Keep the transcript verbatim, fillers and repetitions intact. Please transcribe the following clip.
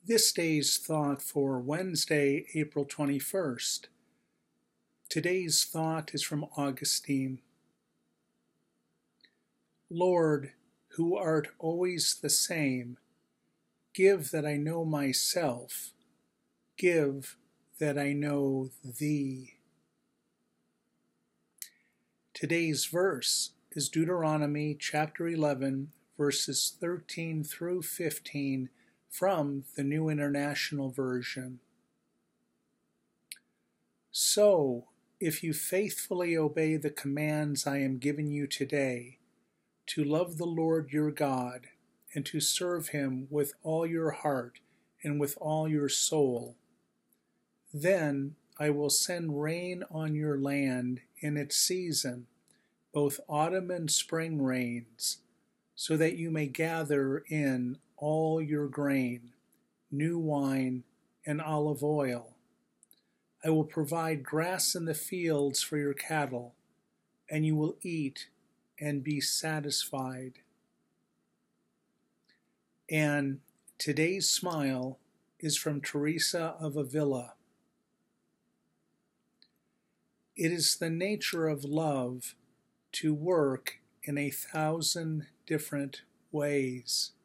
This day's thought for Wednesday, April twenty-first. Today's thought is from Augustine. Lord, who art always the same, give that I know myself, give that I know Thee. Today's verse is Deuteronomy chapter eleven, verses thirteen through fifteen, from the New International Version. So, if you faithfully obey the commands I am giving you today, to love the Lord your God, and to serve him with all your heart and with all your soul, then I will send rain on your land in its season, both autumn and spring rains, so that you may gather in all your grain, new wine, and olive oil. I will provide grass in the fields for your cattle, and you will eat and be satisfied. And today's smile is from Teresa of Avila. It is the nature of love to work in a thousand different ways.